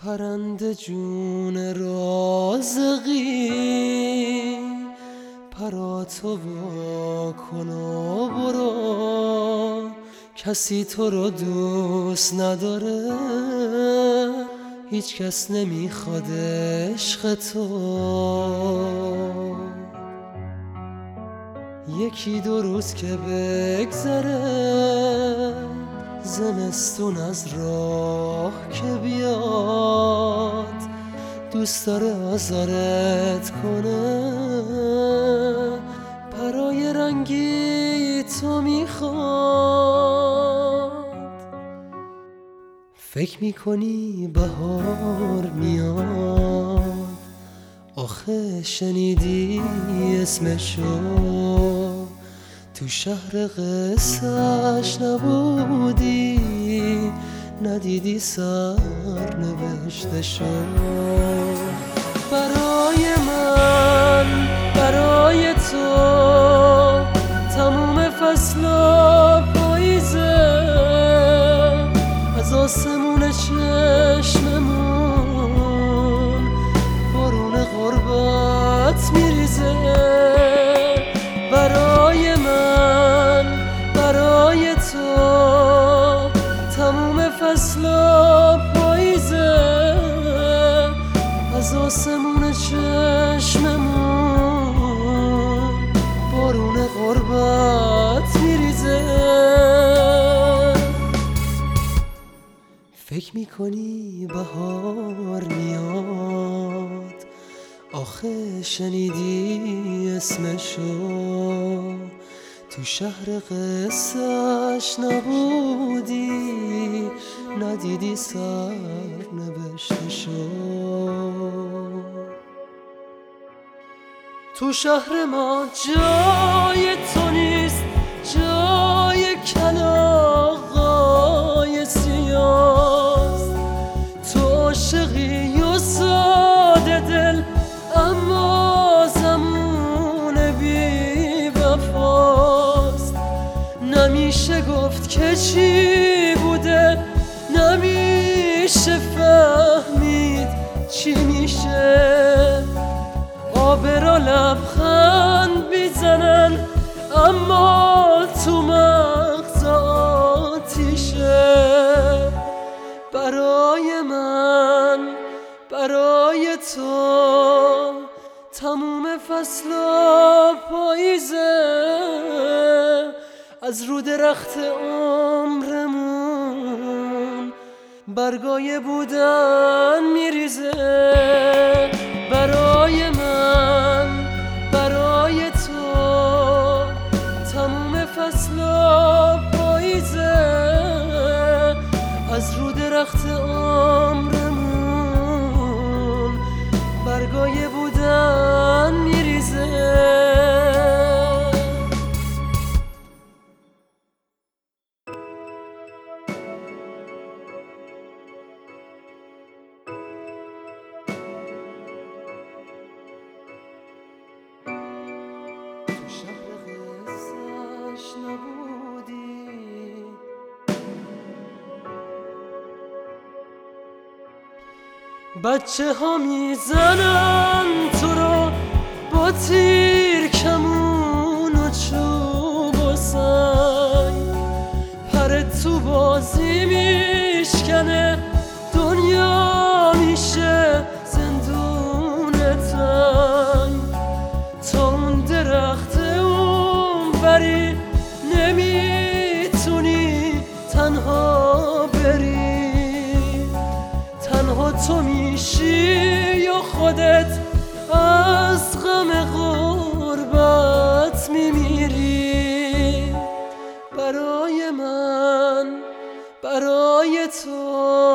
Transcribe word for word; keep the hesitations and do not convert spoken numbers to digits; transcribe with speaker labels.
Speaker 1: پرنده جون رازقی پراتو وا کن و برو، کسی تو رو دوست نداره، هیچ کس نمیخواد عشق تو. یکی دو روز که بگذره، زمستون از راه که بیاد، دوست داره آزارت کنه، پرای رنگی تو میخواد. فکر میکنی بهار میاد، آخه شنیدی اسمشو؟ تو شهر قصه‌اش نبودی، ندیدی سر نوشتشو. برای من، برای تو، تموم فصلا پاییزه، از آسمون چشممون بارون غربت میریزه. برای من، برای تو، تموم فصلا پاییزه، از آسمون چشممون بارون غربت میریزه. فکر میکنی بهار میاد، آخه شنیدی اسمشو؟ تو شهر قصه‌اش نبودی، ندیدی سر نوشتشو. تو شهر ما جای تو نیست، جای کلاغای سیاست. تو عاشقی و ساده دل، اما زمون بی وفاست. نمیشه گفت که چی بوده، نمیشه فهمید چی میشه. آبرا لبخند میزنن، اما تو مغز آتیشه. برای من، برای تو، تموم فصلا پاییزه، از رو درخت عمرمون برگای بودن میریزه. برای من، برای تو، تموم فصلا پاییزه، از رو درخت عمرمون برگای بودن میریزه. بچه ها میزنن تو رو با تیر، کمون و چوب و سنگ، پرت تو بازی میشکنه، دنیا میشه زندون تنگ. تا اون درخت اون بری، نمیتونی تنها بری، تنها تو میشی یا خودت از غم غربت میمیری. برای من، برای تو،